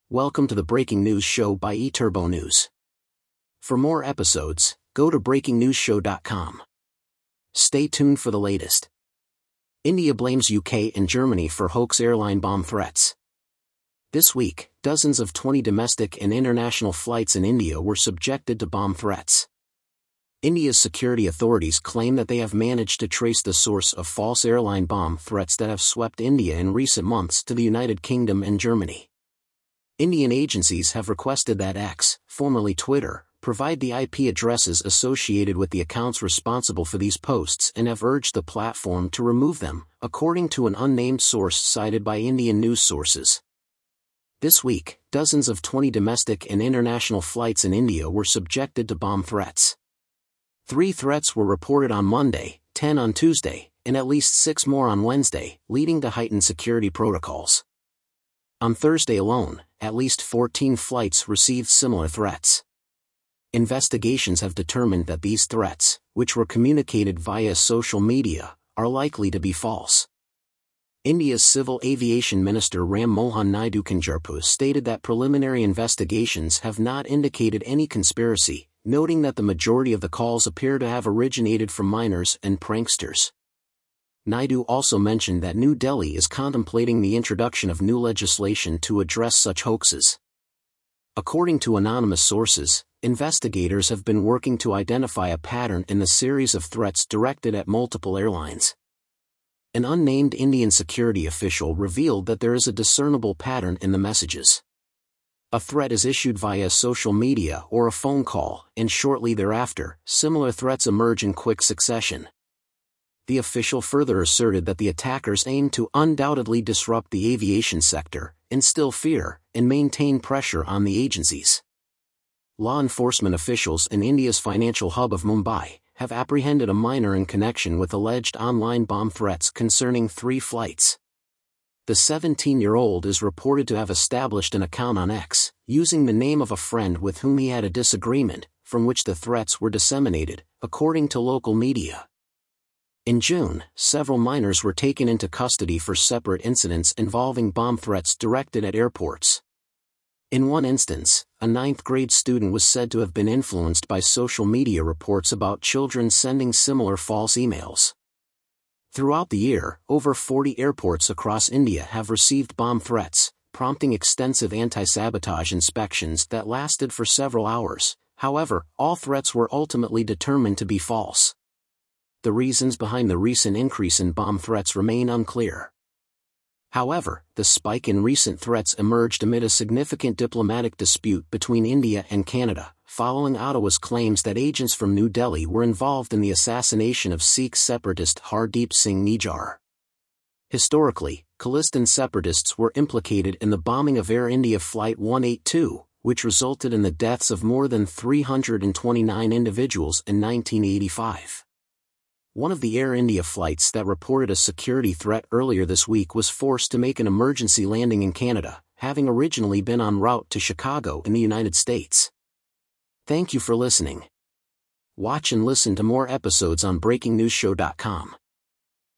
Welcome to the Breaking News Show by eTurbo News. For more episodes, go to breakingnewsshow.com. Stay tuned for the latest. India blames UK and Germany for hoax airline bomb threats. This week, dozens of 20 domestic and international flights in India were subjected to bomb threats. India's security authorities claim that they have managed to trace the source of false airline bomb threats that have swept India in recent months to the United Kingdom and Germany. Indian agencies have requested that X, formerly Twitter, provide the IP addresses associated with the accounts responsible for these posts and have urged the platform to remove them, according to an unnamed source cited by Indian news sources. This week, dozens of 20 domestic and international flights in India were subjected to bomb threats. 3 threats were reported on Monday, 10 on Tuesday, and at least 6 more on Wednesday, leading to heightened security protocols. On Thursday alone, at least 14 flights received similar threats. Investigations have determined that these threats, which were communicated via social media, are likely to be false. India's Civil Aviation Minister Ram Mohan Naidu Kanjarpur stated that preliminary investigations have not indicated any conspiracy, noting that the majority of the calls appear to have originated from minors and pranksters. Naidu also mentioned that New Delhi is contemplating the introduction of new legislation to address such hoaxes. According to anonymous sources, investigators have been working to identify a pattern in the series of threats directed at multiple airlines. An unnamed Indian security official revealed that there is a discernible pattern in the messages. A threat is issued via social media or a phone call, and shortly thereafter, similar threats emerge in quick succession. The official further asserted that the attackers aim to undoubtedly disrupt the aviation sector, instill fear, and maintain pressure on the agencies. Law enforcement officials in India's financial hub of Mumbai have apprehended a minor in connection with alleged online bomb threats concerning 3 flights. The 17-year-old is reported to have established an account on X, using the name of a friend with whom he had a disagreement, from which the threats were disseminated, according to local media. In June, several minors were taken into custody for separate incidents involving bomb threats directed at airports. In one instance, a 9th-grade student was said to have been influenced by social media reports about children sending similar false emails. Throughout the year, over 40 airports across India have received bomb threats, prompting extensive anti-sabotage inspections that lasted for several hours. However, all threats were ultimately determined to be false. The reasons behind the recent increase in bomb threats remain unclear. However, the spike in recent threats emerged amid a significant diplomatic dispute between India and Canada, following Ottawa's claims that agents from New Delhi were involved in the assassination of Sikh separatist Hardeep Singh Nijjar. Historically, Khalistan separatists were implicated in the bombing of Air India Flight 182, which resulted in the deaths of more than 329 individuals in 1985. One of the Air India flights that reported a security threat earlier this week was forced to make an emergency landing in Canada, having originally been en route to Chicago in the United States. Thank you for listening. Watch and listen to more episodes on breakingnewsshow.com.